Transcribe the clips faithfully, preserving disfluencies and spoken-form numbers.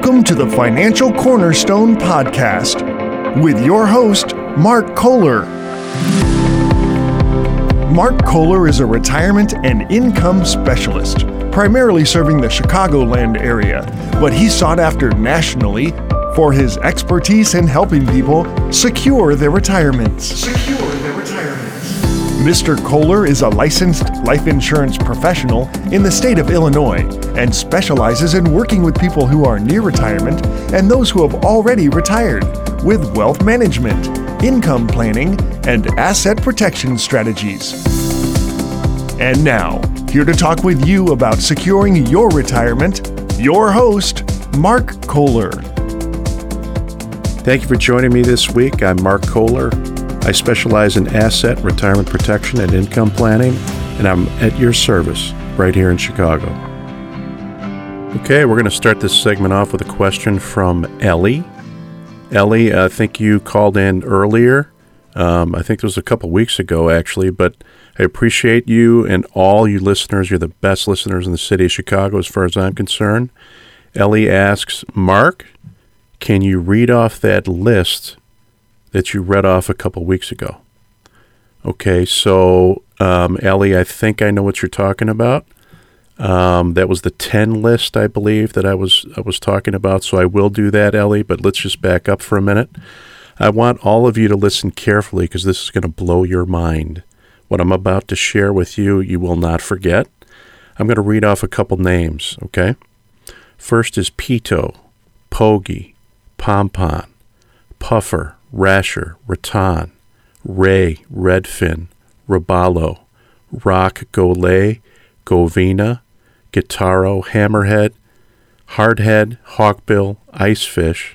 Welcome to the Financial Cornerstone Podcast with your host, Mark Kohler. Mark Kohler is a retirement and income specialist, primarily serving the Chicagoland area, but he's sought after nationally for his expertise in helping people secure their retirements. Secure their retirements. Mister Kohler is a licensed life insurance professional in the state of Illinois and specializes in working with people who are near retirement and those who have already retired with wealth management, income planning, and asset protection strategies. And now, here to talk with you about securing your retirement, your host, Mark Kohler. Thank you for joining me this week. I'm Mark Kohler. I specialize in asset, retirement protection, and income planning, and I'm at your service right here in Chicago. Okay, we're going to start this segment off with a question from Ellie. Ellie, I think you called in earlier. Um, I think it was a couple weeks ago, actually, but I appreciate you and all you listeners. You're the best listeners in the city of Chicago as far as I'm concerned. Ellie asks, Mark, can you read off that list that you read off a couple weeks ago? Okay, so um, Ellie, I think I know what you're talking about. Um, that was the ten list, I believe, that I was I was talking about. So I will do that, Ellie. But let's just back up for a minute. I want all of you to listen carefully because this is going to blow your mind. What I'm about to share with you, you will not forget. I'm going to read off a couple names. Okay. First is Pito, Pogie, Pompon, Puffer, Rasher, Rattan, Ray, Redfin, Robalo, Rock, Golay, Govina, Guitaro, Hammerhead, Hardhead, Hawkbill, Icefish,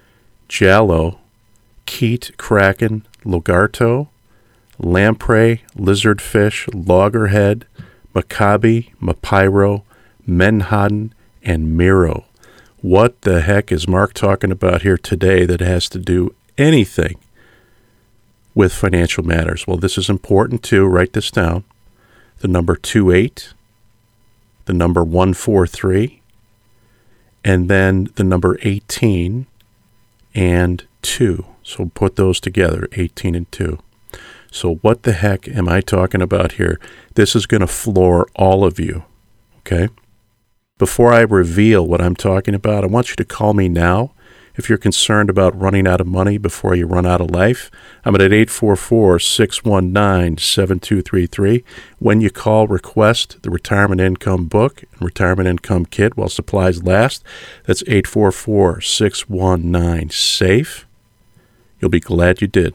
Jallo, Keat, Kraken, Logarto, Lamprey, Lizardfish, Loggerhead, Maccabi, Mapiro, Menhaden, and Miro. What the heck is Mark talking about here today that has to do anything with financial matters? Well, this is important too. Write this down. The number two eight, the number one four three, and then the number eighteen and two. So put those together, eighteen and two. So what the heck am I talking about here? This is going to floor all of you, okay? Before I reveal what I'm talking about, I want you to call me now if you're concerned about running out of money before you run out of life. I'm at eight four four, six one nine, seven two three three. When you call, request the Retirement Income Book and Retirement Income Kit while supplies last. That's eight four four, six one nine, SAFE. You'll be glad you did.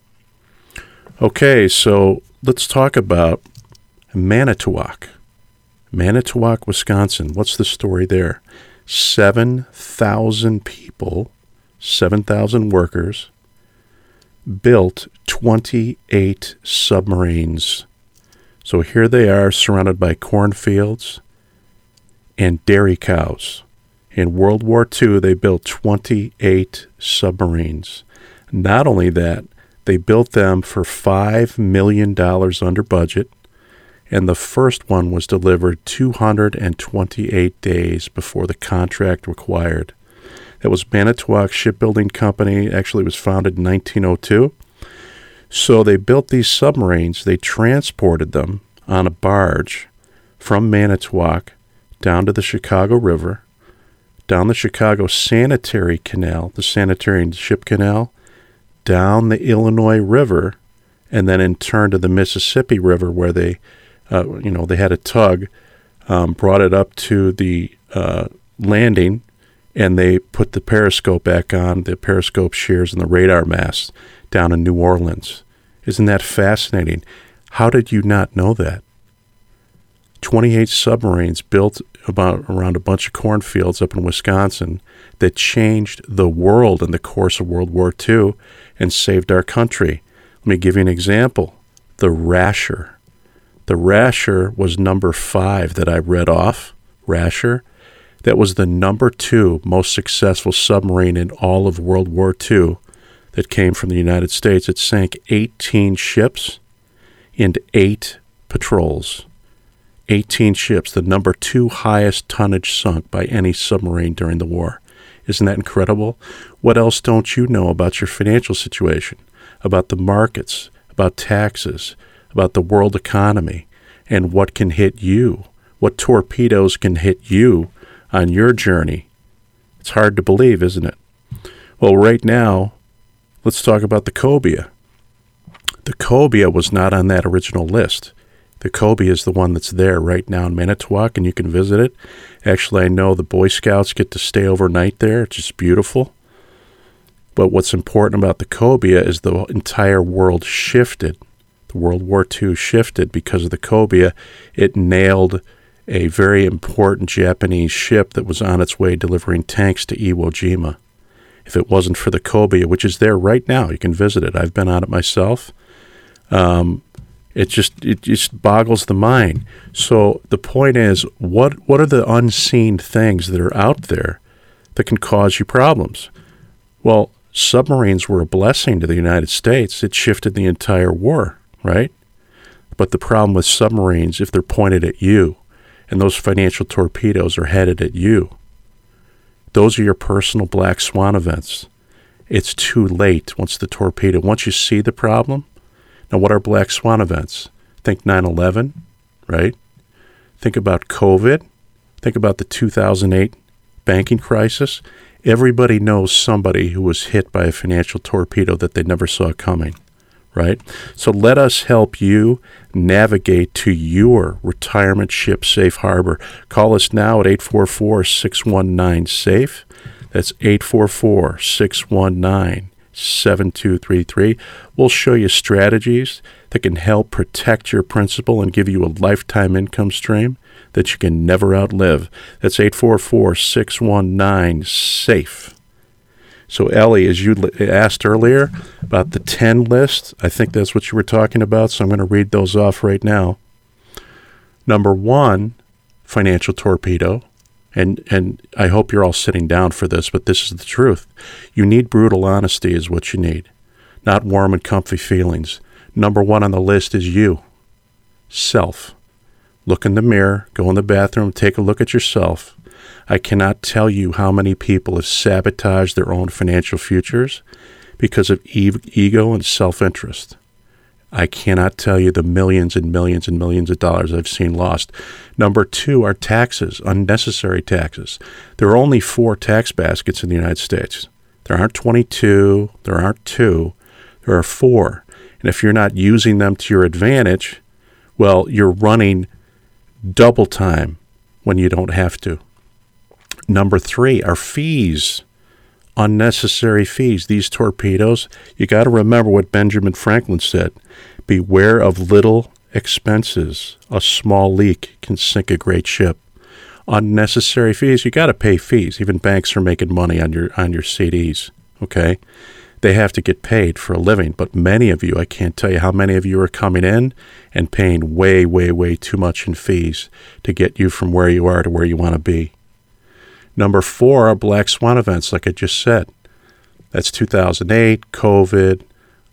Okay, so let's talk about Manitowoc. Manitowoc, Wisconsin. What's the story there? seven thousand people, seven thousand workers, built twenty-eight submarines. So here they are surrounded by cornfields and dairy cows. In World War Two, they built twenty-eight submarines. Not only that, they built them for five million dollars under budget. And the first one was delivered two hundred twenty-eight days before the contract required. That was Manitowoc Shipbuilding Company. Actually, it was founded in nineteen oh two. So they built these submarines. They transported them on a barge from Manitowoc down to the Chicago River, down the Chicago Sanitary Canal, the Sanitary and Ship Canal, down the Illinois River, and then in turn to the Mississippi River where they Uh, you know, they had a tug, um, brought it up to the uh, landing, and they put the periscope back on, the periscope shears and the radar masts down in New Orleans. Isn't that fascinating? How did you not know that? twenty-eight submarines built about around a bunch of cornfields up in Wisconsin that changed the world in the course of World War Two and saved our country. Let me give you an example. The Rasher. The Rasher was number five that I read off, Rasher. That was the number two most successful submarine in all of World War Two that came from the United States. It sank eighteen ships and eight patrols. eighteen ships, the number two highest tonnage sunk by any submarine during the war. Isn't that incredible? What else don't you know about your financial situation, about the markets, about taxes, about the world economy, and what can hit you? What torpedoes can hit you on your journey? It's hard to believe, isn't it? Well, right now, let's talk about the cobia. The cobia was not on that original list. The cobia is the one that's there right now in Manitowoc, and you can visit it. Actually, I know the Boy Scouts get to stay overnight there. It's just beautiful. But what's important about the cobia is the entire world shifted. The World War Two shifted because of the cobia. It nailed a very important Japanese ship that was on its way delivering tanks to Iwo Jima. If it wasn't for the cobia, which is there right now, you can visit it. I've been on it myself. Um, it just it just boggles the mind. So the point is, what what are the unseen things that are out there that can cause you problems? Well, submarines were a blessing to the United States. It shifted the entire war, right? But the problem with submarines, if they're pointed at you, and those financial torpedoes are headed at you, those are your personal black swan events. It's too late once the torpedo, once you see the problem. Now, what are black swan events? Think nine eleven, right? Think about COVID. Think about the two thousand eight banking crisis. Everybody knows somebody who was hit by a financial torpedo that they never saw coming, right? So let us help you navigate to your retirement ship safe harbor. Call us now at eight four four, six one nine, SAFE. That's eight four four, six one nine, seven two three three. We'll show you strategies that can help protect your principal and give you a lifetime income stream that you can never outlive. That's eight four four, six one nine, SAFE. So, Ellie, as you asked earlier about the ten list, I think that's what you were talking about, so I'm going to read those off right now. Number one, financial torpedo. And and I hope you're all sitting down for this, but this is the truth. You need brutal honesty is what you need, not warm and comfy feelings. Number one on the list is you, self. Look in the mirror, go in the bathroom, take a look at yourself. I cannot tell you how many people have sabotaged their own financial futures because of e- ego and self-interest. I cannot tell you the millions and millions and millions of dollars I've seen lost. Number two are taxes, unnecessary taxes. There are only four tax baskets in the United States. There aren't twenty-two, there aren't two, there are four. And if you're not using them to your advantage, well, you're running double time when you don't have to. Number three are fees, unnecessary fees. These torpedoes, you got to remember what Benjamin Franklin said. Beware of little expenses. A small leak can sink a great ship. Unnecessary fees, you got to pay fees. Even banks are making money on your on your C Ds, okay? They have to get paid for a living, but many of you, I can't tell you how many of you are coming in and paying way, way, way too much in fees to get you from where you are to where you want to be. Number four are black swan events, like I just said. That's two thousand eight, COVID,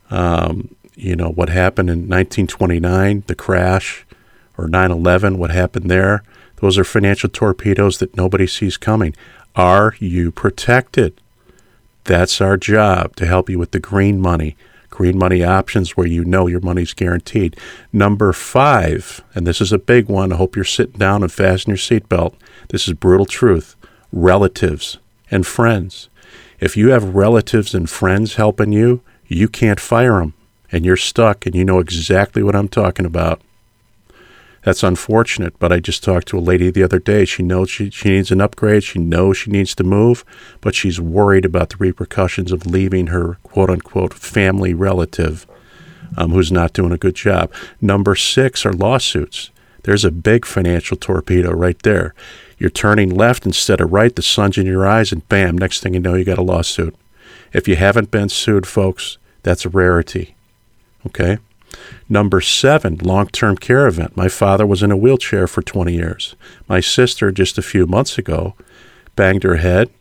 um, you know, what happened in nineteen twenty-nine, the crash, or nine eleven, what happened there. Those are financial torpedoes that nobody sees coming. Are you protected? That's our job, to help you with the green money. Green money options where you know your money's guaranteed. Number five, and this is a big one. I hope you're sitting down and fasten your seatbelt. This is brutal truth. Relatives and friends. If you have relatives and friends helping you, you can't fire them, and you're stuck, and you know exactly what I'm talking about. That's unfortunate, but I just talked to a lady the other day. She knows she, she needs an upgrade. She knows she needs to move, but she's worried about the repercussions of leaving her quote-unquote family relative um, who's not doing a good job. Number six are lawsuits. There's a big financial torpedo right there. You're turning left instead of right, the sun's in your eyes, and bam, next thing you know, you got a lawsuit. If you haven't been sued, folks, that's a rarity, okay? Number seven, long-term care event. My father was in a wheelchair for twenty years. My sister, just a few months ago, banged her head,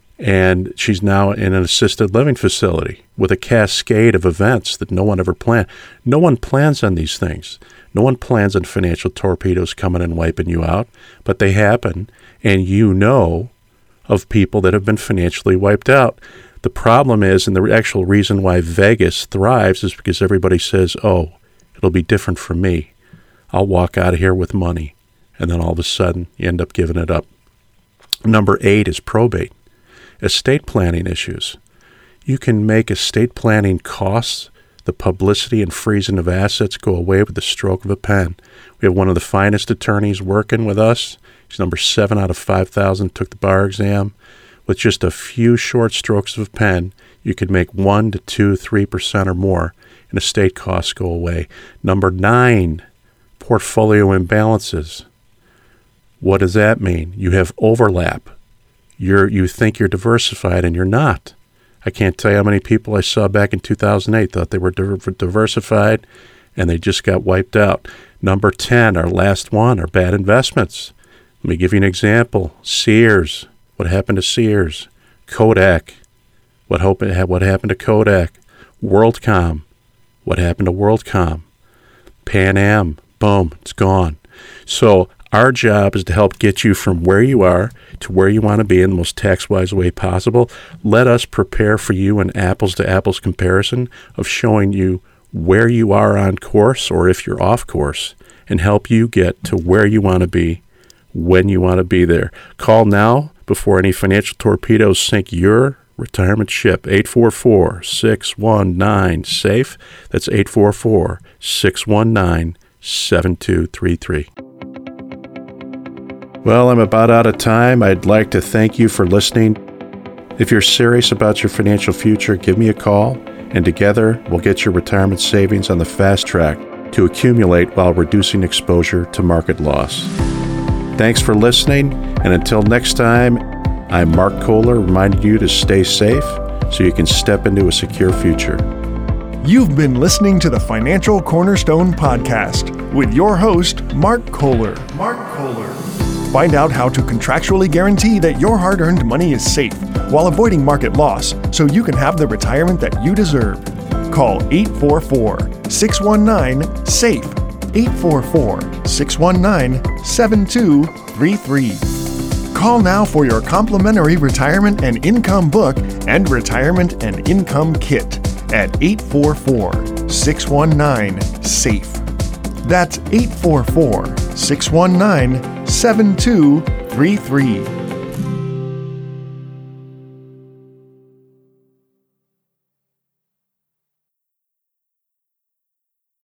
and she's now in an assisted living facility with a cascade of events that no one ever planned. No one plans on these things. No one plans on financial torpedoes coming and wiping you out, but they happen, and you know of people that have been financially wiped out. The problem is, and the actual reason why Vegas thrives is because everybody says, oh, it'll be different for me. I'll walk out of here with money. And then all of a sudden, you end up giving it up. Number eight is probate. Estate planning issues. You can make estate planning costs, the publicity and freezing of assets go away with the stroke of a pen. We have one of the finest attorneys working with us. He's number seven out of five thousand, took the bar exam. With just a few short strokes of a pen, you could make one to two, three percent or more, and estate costs go away. Number nine, portfolio imbalances. What does that mean? You have overlap. You're you think you're diversified, and you're not. I can't tell you how many people I saw back in two thousand eight thought they were diversified, and they just got wiped out. Number ten, our last one, are bad investments. Let me give you an example. Sears. What happened to Sears? Kodak. What happened, what happened to Kodak? WorldCom. What happened to WorldCom? Pan Am. Boom. It's gone. So our job is to help get you from where you are to where you want to be in the most tax-wise way possible. Let us prepare for you an apples-to-apples comparison of showing you where you are on course or if you're off course, and help you get to where you want to be when you want to be there. Call now before any financial torpedoes sink your retirement ship. eight four four, six one nine, SAFE. That's eight four four, six one nine, seven two three three. Well, I'm about out of time. I'd like to thank you for listening. If you're serious about your financial future, give me a call, and together we'll get your retirement savings on the fast track to accumulate while reducing exposure to market loss. Thanks for listening, and until next time, I'm Mark Kohler, reminding you to stay safe so you can step into a secure future. You've been listening to the Financial Cornerstone Podcast with your host, Mark Kohler. Mark Kohler. Find out how to contractually guarantee that your hard-earned money is safe while avoiding market loss so you can have the retirement that you deserve. Call eight four four, six one nine, SAFE, eight four four, six one nine, seven two three three. Call now for your complimentary retirement and income book and retirement and income kit at eight four four, six one nine, SAFE. That's eight four four, six one nine, seven two three three.